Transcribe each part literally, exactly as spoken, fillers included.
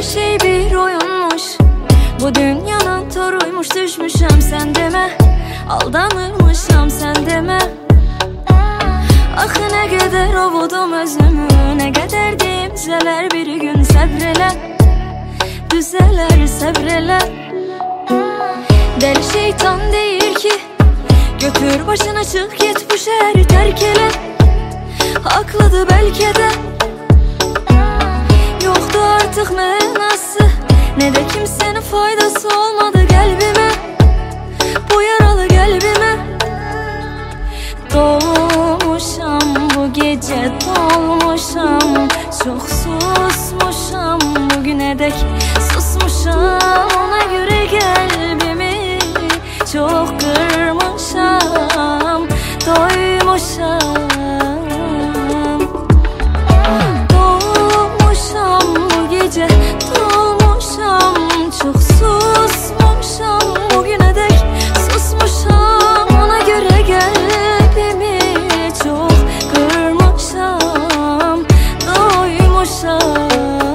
şey bir oyunmuş, bu dünyanın toruymuş. Düşmüşəm sen deme, aldanırmışam sen deme. Axı ne kadar ovudum özümü, ne kadar dimcələr bir gün. Səbr elə, düzələr, səbr elə. Deli şeytan deyir ki, götür başına çık git bu şehri terk elə. Haklıdır belki de, yoktu artık mənası, ne de kimsenin faydası olmadı qəlbimə, bu yaralı qəlbimə. Dolmuşam bu gece, dolmuşam, çok susmuşam, bugüne dek susmuşam. Ona göre qəlbimi çok kırmışam, doymuşam. Dolmuşam bu gece, dolmuşam, çok susmuşam, bugüne dek susmuşam. Ona göre qəlbimi çok kırmışam, doymuşam.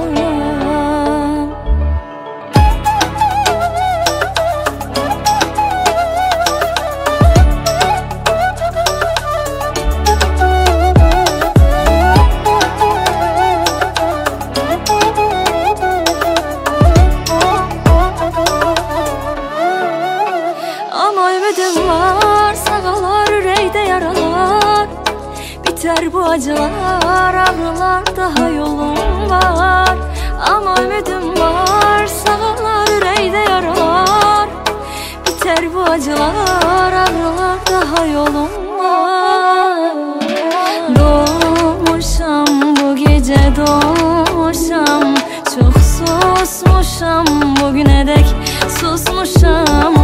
Ama ümidim var, sağalar ürəkdə yaralar. Biter bu acılar, ağrılar, daha yolum var. Ama ümidim var, sağalar ürəkdə yaralar. Biter bu acılar, ağrılar, daha yolum var. Doğmuşam bu gece, doğmuşam, çok susmuşam, bugüne dek susmuşam.